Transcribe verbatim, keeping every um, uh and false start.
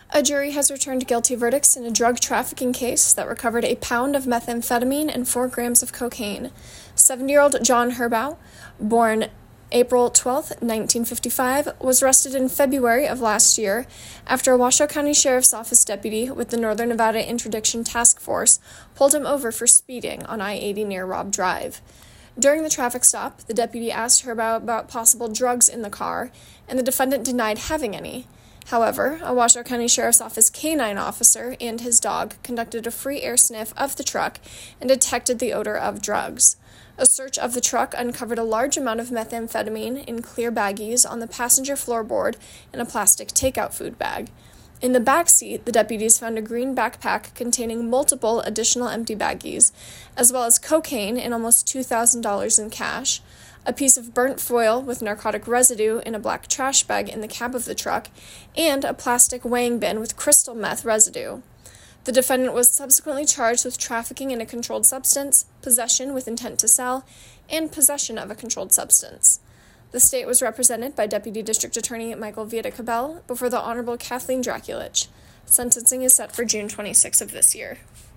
A jury has returned guilty verdicts in a drug trafficking case that recovered a pound of methamphetamine and four grams of cocaine. seventy-year-old John Herbow, born April twelfth, nineteen fifty-five, was arrested in February of last year after a Washoe County Sheriff's Office deputy with the Northern Nevada Interdiction Task Force pulled him over for speeding on I eighty near Robb Drive. During the traffic stop, the deputy asked Herbow about possible drugs in the car, and the defendant denied having any. However, a Washoe County Sheriff's Office canine officer and his dog conducted a free air sniff of the truck and detected the odor of drugs. A search of the truck uncovered a large amount of methamphetamine in clear baggies on the passenger floorboard and a plastic takeout food bag. In the back seat, the deputies found a green backpack containing multiple additional empty baggies, as well as cocaine and almost two thousand dollars in cash, a piece of burnt foil with narcotic residue in a black trash bag in the cab of the truck, and a plastic weighing bin with crystal meth residue. The defendant was subsequently charged with trafficking in a controlled substance, possession with intent to sell, and possession of a controlled substance. The state was represented by Deputy District Attorney Michael Vieta-Cabell before the Honorable Kathleen Draculich. Sentencing is set for June twenty-sixth of this year.